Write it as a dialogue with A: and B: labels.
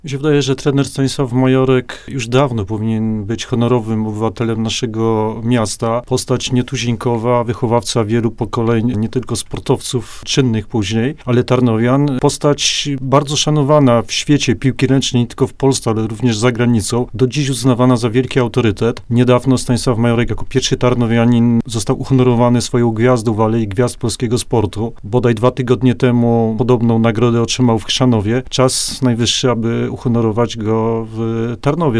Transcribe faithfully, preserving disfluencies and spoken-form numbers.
A: Mi się wydaje, że trener Stanisław Majorek już dawno powinien być honorowym obywatelem naszego miasta. Postać nietuzinkowa, wychowawca wielu pokoleń, nie tylko sportowców czynnych później, ale Tarnowian. Postać bardzo szanowana w świecie piłki ręcznej, nie tylko w Polsce, ale również za granicą. Do dziś uznawana za wielki autorytet. Niedawno Stanisław Majorek jako pierwszy Tarnowianin został uhonorowany swoją gwiazdą w Alei Gwiazd Polskiego Sportu. Bodaj dwa tygodnie temu podobną nagrodę otrzymał w Chrzanowie. Czas najwyższy, aby uhonorować go w Tarnowie.